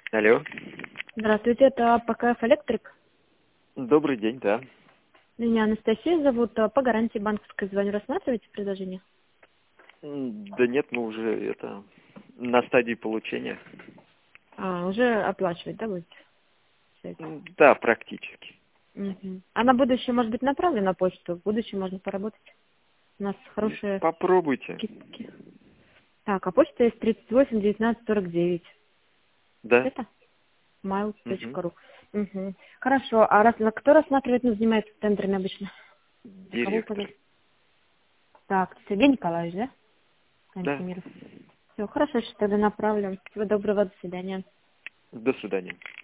Алло. Здравствуйте, это ПКФ Электрик. Добрый день, да. Меня Анастасия зовут, по гарантии банковской звоню. Рассматриваете предложение? Да нет, мы уже на стадии получения. Уже оплачивать, да, будете? Всё это? Да, практически. Мгм. А на будущее может быть направлено на почту? В будущем можно поработать. У нас хорошие Попробуйте. скидки. Так, а почта есть 38 19 49. Да. Это Мгм. mail.ru. Угу. Хорошо, а кто рассматривает, занимается тендерами обычно? На кого Директор. указать? Так, Сергей Николаевич, да? Да. Антимиров. Все, хорошо, что тогда направлю. Всего доброго, до свидания. До свидания.